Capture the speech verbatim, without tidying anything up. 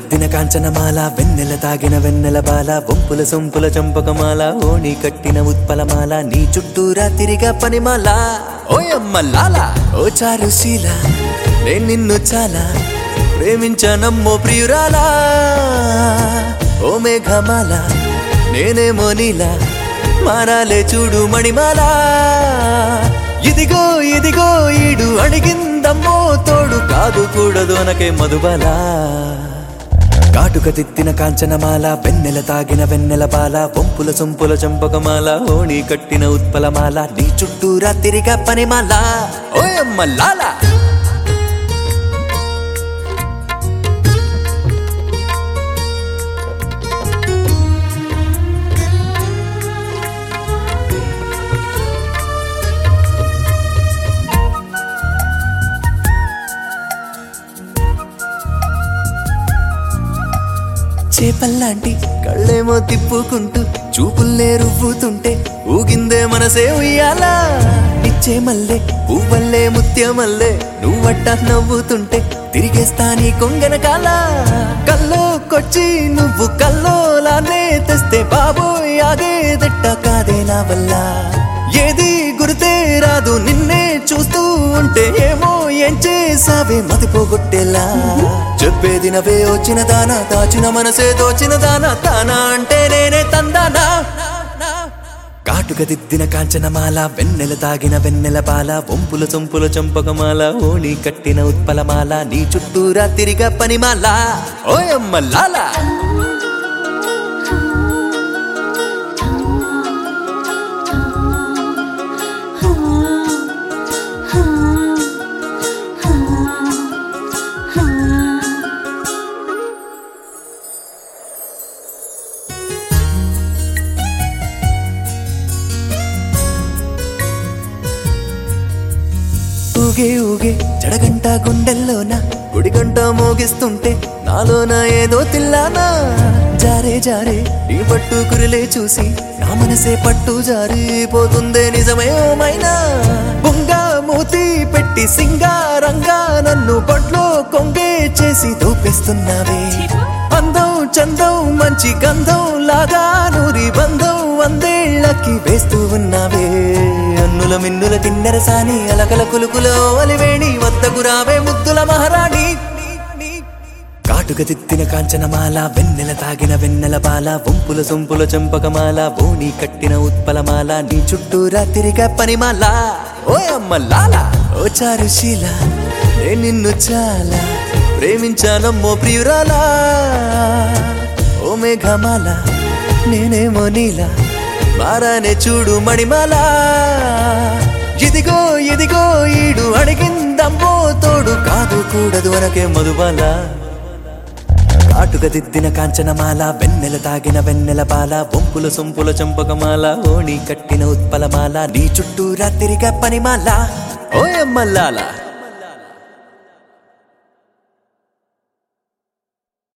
దిద్దిన కాంచనమాల వెన్నెల తాగిన వెన్నెల బాల వంపుల సొంపుల చంపకమాల ఓణి కట్టిన ఉత్పలమాల నీ చుట్టూరా తిరిగా పనిమాల ఓయమ్మ లాల ఓ చారుశీల నేను నిన్ను చాలా ప్రేమించానమ్మో ప్రియురాలా ఓ మేఘమాల నేనేమో నీలా మారాలే చూడు మణిమాల ఇదిగో ఇదిగో ఈడు అడిగిందమ్మో తోడు కాదు కూడదు అనకే మధుబాల కాటుక తిత్తిన కాంచనమాల వెన్నెల తాగిన వెన్నెల బాల వంపుల సొంపుల చంపకమాల ఓణి కట్టిన ఉత్పలమాల నీ చుట్టూరా తిరిగా పనిమాల ఓయమ్మ లాల చేపల్లాంటి కళ్ళేమో తిప్పుకుంటూ చూపుల్లే రువ్వుతుంటే ఊగిందే మనసే ఉయ్యాలా నిచ్చే మల్లె పువ్వల్లే ముత్యమల్లే నువ్వట్ట నవ్వుతుంటే తిరిగేస్తా నీ కొంగన కాల కల్లో కొచ్చి నువ్వు కల్లోలానే తెస్తే బాబోయ్ ఆగేదట్ట కాదే నా వల్ల ఏది గుర్తే రాదు నిన్నే చూస్తూ ఉంటే ఏమో ఏం చేసావే మతిపోగొట్టేలా చెప్పేది నవే వచ్చిన దానా దాచిన మనసే దోచిన దానా తానా అంటే నేనే తందానా కాటుక దిద్దిన కాంచనమాల వెన్నెల తాగిన వెన్నెల బాల వంపుల సొంపుల చంపకమాల ఓణి కట్టిన ఉత్పలమాల నీ చుట్టూరా తిరిగా పనిమాల ఓయమ్మ లాల ఊగే ఊగే జడగంట గుండెల్లోన గుడిగంట మోగిస్తుంటే నాలోన ఏదో తిల్లానా జారే జారే ఈ పట్టు కురిలే చూసి నా మనసే పట్టు జారిపోతుందే నిజమే మైనా బుంగా మూతి పెట్టి సింగారంగా నన్ను పట్లో కొంగే చేసి దూపేస్తున్నావే అందం చందం మంచి గంధం లాగా నూరి బంధం వందేళ్లకి వేస్తూ ఉన్నావే అన్నుల మిన్నుల కిన్నెర సాని అలకల కులుకులో అలివేణి వద్దకు రావే ముద్దుల మహారాణి కాటుక తిత్తిన కాంచనమాల వెన్నెల తాగిన వెన్నెల బాల వంపుల సొంపుల చంపకమాల ఓణి కట్టిన ఉత్పలమాల నీ చుట్టూరా తిరిగా పనిమాల ఓయమ్మ లాల ఓ చారుశీల నేను నిన్ను చాలా ప్రేమించానమ్మో ప్రియురాలా ఓ మేఘమాల నేనేమో నీలా మారానే చూడు మణిమాల ఇదిగో ఇదిగో ఈడు అడిగిందమ్మో తోడు కాదు కూడదు అనకే మధుబాల కాటుక దిద్దిన కాంచనమాల వెన్నెల తాగిన వెన్నెల బాల వంపుల సొంపుల చంపకమాల ఓణి కట్టిన ఉత్పలమాల నీ చుట్టూరా తిరిగా పనిమాల ఓయమ్మ లాల